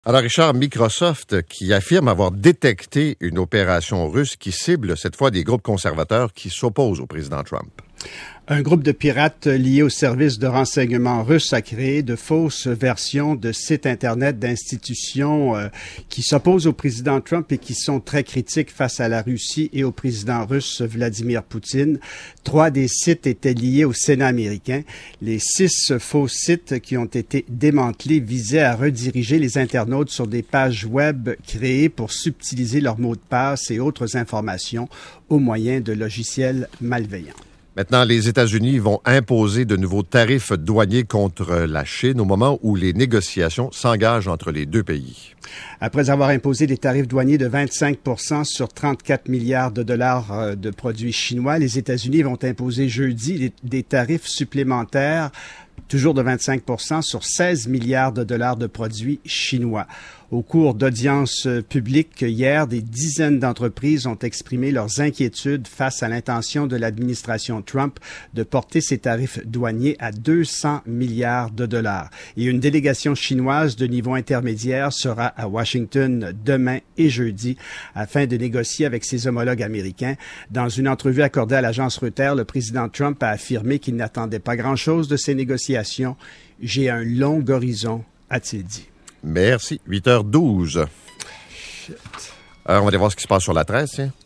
Alors Richard, Microsoft qui affirme avoir détecté une opération russe qui cible cette fois des groupes conservateurs qui s'opposent au président Trump. Un groupe de pirates lié au service de renseignement russe a créé de fausses versions de sites Internet d'institutions qui s'opposent au président Trump et qui sont très critiques face à la Russie et au président russe Vladimir Poutine. 3 des sites étaient liés au Sénat américain. Les 6 faux sites qui ont été démantelés visaient à rediriger les internautes sur des pages web créées pour subtiliser leurs mots de passe et autres informations au moyen de logiciels malveillants. Maintenant, les États-Unis vont imposer de nouveaux tarifs douaniers contre la Chine au moment où les négociations s'engagent entre les deux pays. Après avoir imposé des tarifs douaniers de 25 % sur 34 milliards de dollars de produits chinois, les États-Unis vont imposer jeudi des tarifs supplémentaires toujours de 25 % sur 16 milliards de dollars de produits chinois. Au cours d'audiences publiques hier, des dizaines d'entreprises ont exprimé leurs inquiétudes face à l'intention de l'administration Trump de porter ses tarifs douaniers à 200 milliards de dollars. Et une délégation chinoise de niveau intermédiaire sera à Washington demain et jeudi afin de négocier avec ses homologues américains. Dans une entrevue accordée à l'agence Reuters, le président Trump a affirmé qu'il n'attendait pas grand-chose de ces négociations. « J'ai un long horizon », a-t-il dit. Merci. 8h12. On va aller voir ce qui se passe sur la 13, tiens.